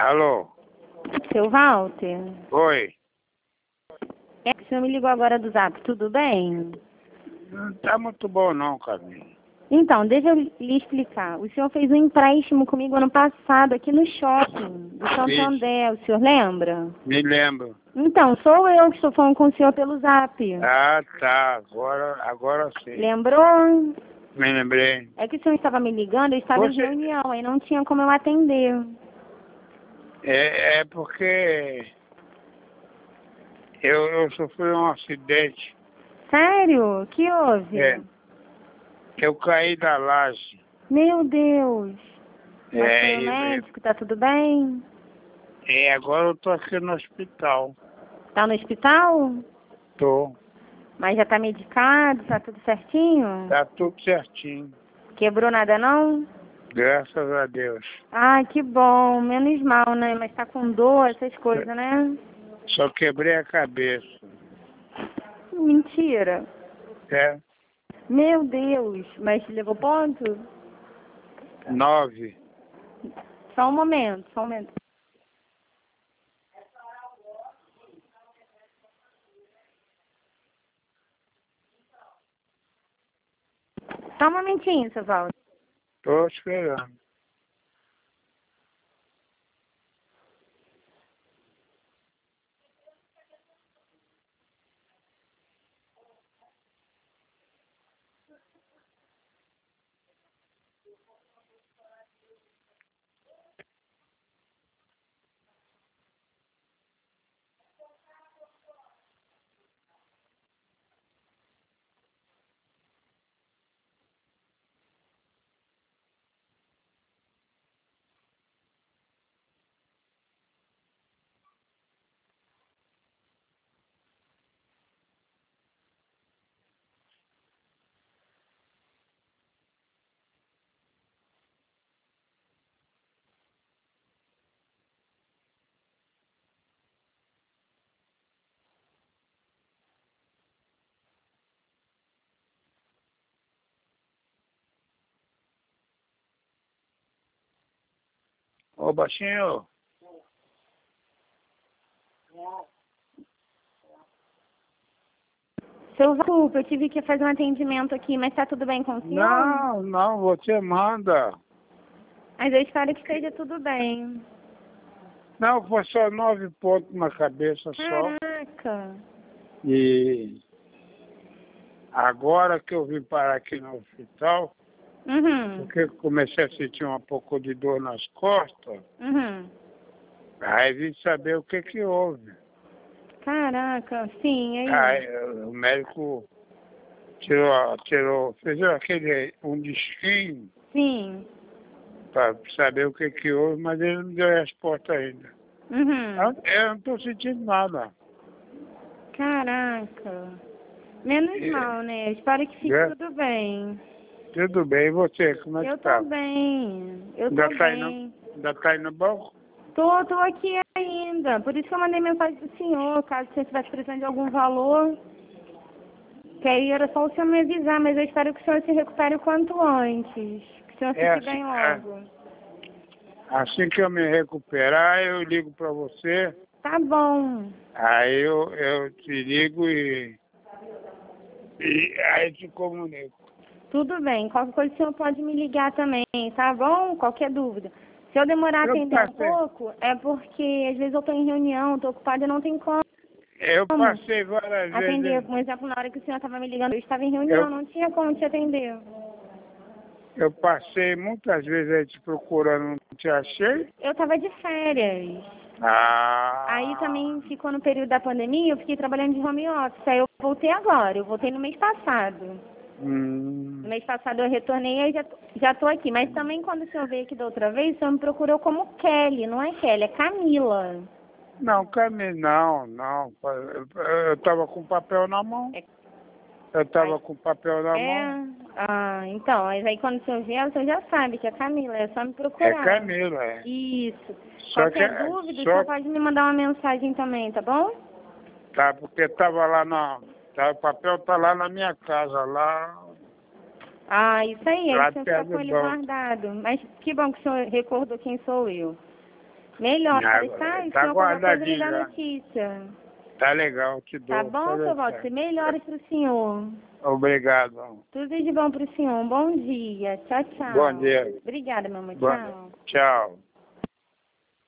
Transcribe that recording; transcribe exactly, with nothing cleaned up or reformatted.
Alô? Seu Walter? Oi. É que o senhor me ligou agora do Zap, tudo bem? Não tá muito bom não, Camila. Então, deixa eu lhe explicar. O senhor fez um empréstimo comigo ano passado aqui no shopping do Santander, o senhor lembra? Me lembro. Então, sou eu que estou falando com o senhor pelo Zap. Ah, tá. Agora, agora sim. Lembrou? Me lembrei. É que o senhor estava me ligando, eu estava Você- em reunião, aí não tinha como eu atender. É, é porque eu, eu sofri um acidente. Sério? O que houve? É. Eu caí da laje. Meu Deus. Mas É, foi o e- médico, tá tudo bem? e agora eu tô aqui no hospital. Tá no hospital? Tô. Mas já tá medicado, tá tudo certinho? Tá tudo certinho. Quebrou nada não? Graças a Deus. Ai, que bom, menos mal, né? Mas tá com dor, essas coisas, né? Só quebrei a cabeça. Mentira. É. Meu Deus, mas levou ponto? Nove. Só um momento, só um momento. Só um momentinho, seu Valdo. Tô esperando. Ô, baixinho. Seu Valdo, eu tive que fazer um atendimento aqui, mas tá tudo bem com o senhor? Não, não, você manda. Mas eu espero que esteja tudo bem. Não, foi só nove pontos na cabeça só. Caraca. E agora que eu vim parar aqui no hospital, Uhum. porque comecei a sentir um pouco de dor nas costas, Uhum. aí vim saber o que que houve. Caraca, sim, aí. Aí o médico tirou, tirou, fez aquele, um disquinho Sim. para saber o que que houve, mas ele não deu resposta ainda. Uhum. Eu, eu não estou sentindo nada. Caraca. Menos E- mal, né? Espero que fique É. tudo bem. Tudo bem, e você, como é Eu que tá? tô bem. Eu Ainda tô tá, indo, bem. ainda tá indo no banco? Tô, tô aqui ainda. Por isso que eu mandei mensagem pro senhor, caso você estivesse precisando de algum valor. Que aí era só o senhor me avisar, mas eu espero que o senhor se recupere o quanto antes. Que o senhor É, fique bem assim, é. logo. Assim que eu me recuperar, eu ligo para você. Tá bom. Aí eu, eu te ligo e, e aí te comunico. Tudo bem. Qualquer coisa o senhor pode me ligar também, tá bom? Qualquer dúvida. Se eu demorar a Eu atender um passei, pouco, é porque às vezes eu tô em reunião, tô ocupada e não tem como eu passei várias atender. vezes. Por exemplo, na hora que o senhor estava me ligando, eu estava em reunião, Eu, não tinha como te atender. eu passei muitas vezes aí te procurando, não te achei. Eu estava de férias. Ah, Aí também ficou no período da pandemia, eu fiquei trabalhando de home office. Aí eu voltei agora, eu voltei no mês passado. hum, No mês passado eu retornei e já, já tô aqui. Mas também quando o senhor veio aqui da outra vez, o senhor me procurou como Kelly, não é Kelly, é Camila. não, Camille, não, não. Eu, eu tava com papel na mão. É, Eu tava com papel na é, mão. ah, então, mas aí quando o senhor vier, o senhor já sabe que é Camila, é só me É procurar. Camila, é. Isso. Só que, Qualquer dúvida, o só senhor pode me mandar uma mensagem também, tá bom? tá, porque tava lá na, tá, o papel tá lá na minha casa, lá, Ah, isso aí, aí lá o senhor fica perto com do ele banco. guardado. Mas que bom que o senhor recordou quem sou eu. Melhor, Ah, tá? E tá se não, qualquer coisa me guardadinho dá já. notícia. Tá legal, te dou. Tá bom, pode seu Walter? deixar. Você melhore pro senhor. Obrigado. Tudo de bom pro senhor. Um bom dia. Tchau, tchau. Bom dia. Obrigada, meu amor. Bom- Tchau. Tchau.